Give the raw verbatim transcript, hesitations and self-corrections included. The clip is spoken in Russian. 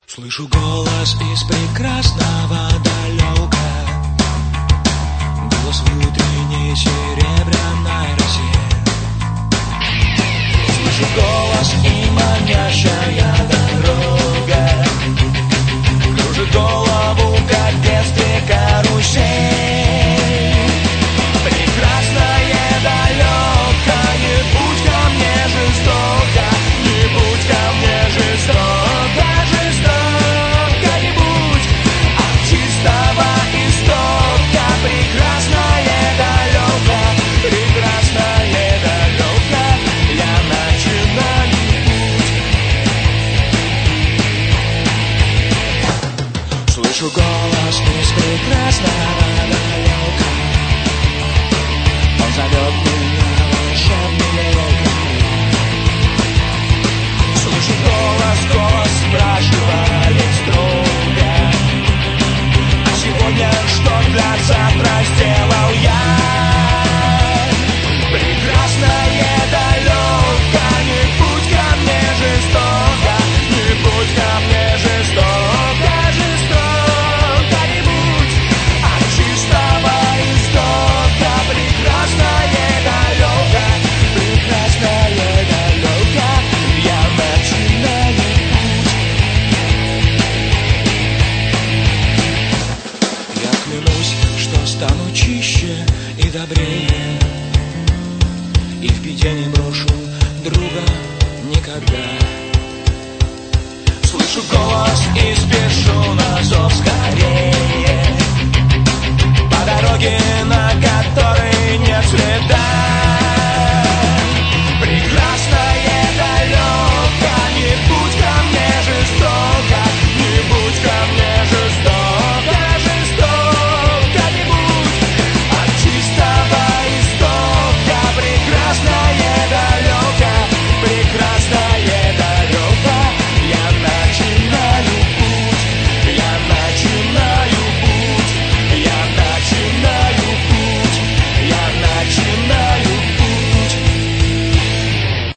Слышу голос из прекрасного далека, голос в утренней серебряной росе. Слышу голос и манящая дорога кружит голову, как в детстве карусель. Прекрасное далеко, не будь ко мне жестоко, не будь ко мне жестоко, жестоко не будь от чистого истока. Прекрасное далеко, прекрасное далеко, я начинаю путь. Слышу голос из прекрасного далека, он зовет меня волшебный луг. Слышу голос, голос спрашивает строго: а сегодня что для завтра сделал я? Прекрасное далеко, не будь ко мне жестоко, не будь ко мне жестоко, жестоко не будь от чистого истока. Прекрасное далеко, прекрасное далеко, я начинаю путь. Я клянусь, что стану чище и добрее, и в беде не брошу друга никогда. Слышу голос и спешу на зов скорее.